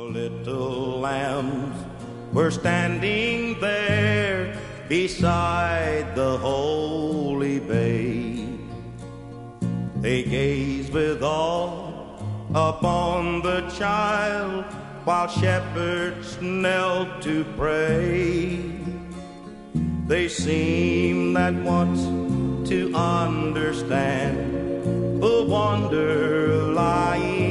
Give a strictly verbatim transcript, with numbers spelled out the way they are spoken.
Little lambs were standing there beside the holy babe. They gazed with awe upon the child while shepherds knelt to pray. They seemed at once to understand the wonder lying